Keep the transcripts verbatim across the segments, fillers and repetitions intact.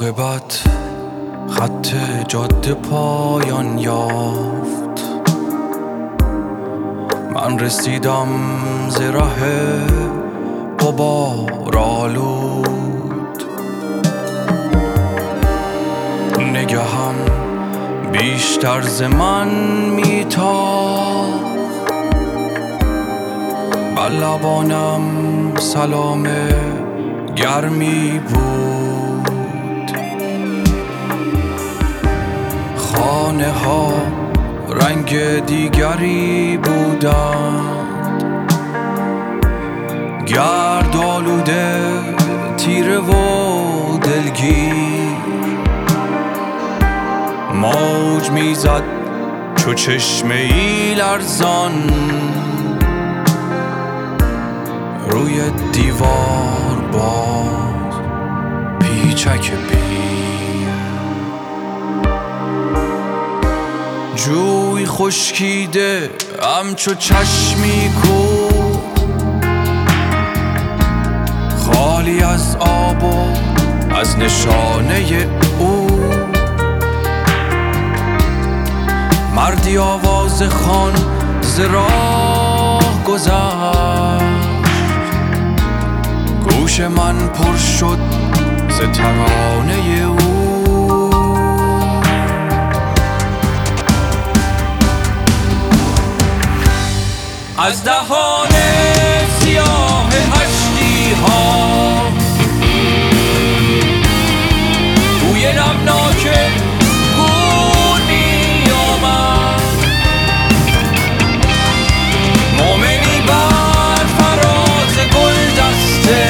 عاقبت خط جاده پایان یافت، من رسیدم ز ره غبار آلود. نگهم بیشتر ز من میتافت، بر لبانم سلام گرمی بود. خانه ها رنگ دیگری بودند، گرد آلوده، تیره و دلگیر. موج میزد چو چشمه ای لرزان روی دیوار، باز پیچک بیر. جوی خشکیده همچو چشمی کو، خالی از آب و از نشانه او. مردی آواز خوان ز راه گذشت، گوش من پر شد ز ترانه او. از دهان سیاه هشتی ها بوی نمناک گون می آمد. مومنی بر فراز گل دسته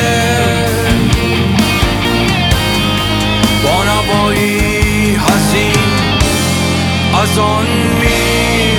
با نوایی حزین از آن می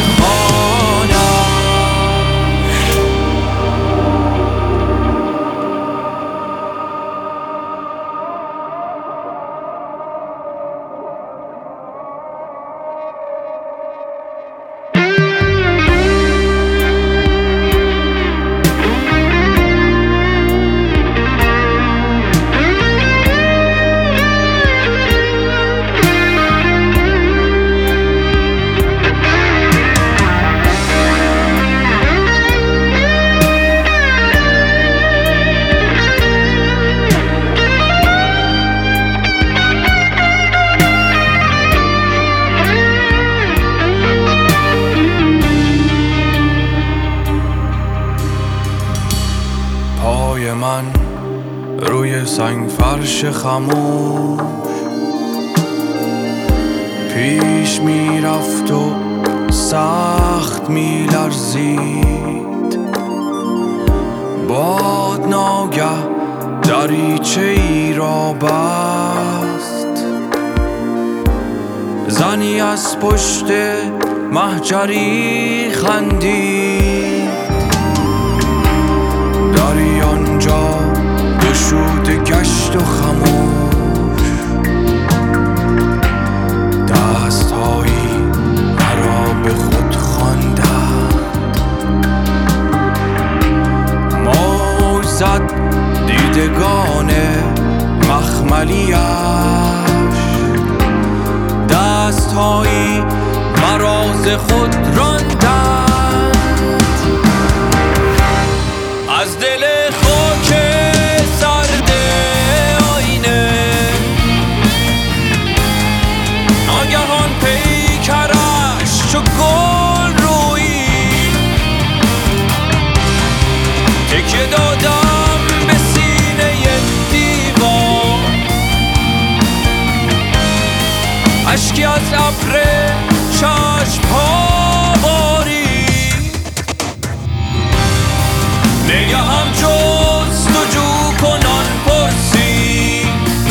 من روی سنگ فرش خموش پیش می رفت و سخت می لرزید. باد ناگه دریچه ای را بست، زنی از پشت محجری خندید. داری آنجا گشوده گشت و خموش، دستهایی مرا به خود خواندند. موج زد دیدگان مخملیش، دستهایی مرا ز خود راندند. از دل خاک سرد آینه ناگهان پیکرش چو گل رویی. تکیه دادم به سینه دیوار، اشکی از ابر چشم‌ها بارید. نگهم جستجو کنان پرسید،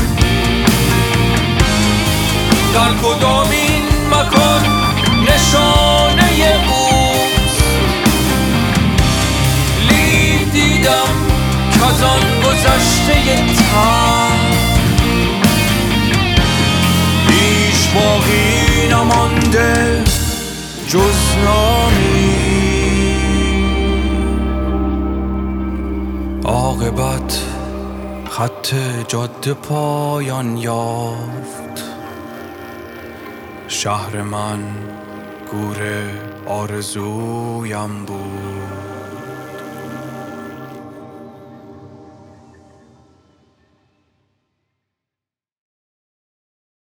در کدام این مکان نشانه اوست. لیک دیدم کز آن گذشته تر هیچ باقی نمانده جز نامی. عاقبت خط جاده پایان یافت، شهر من گور آرزویم بود.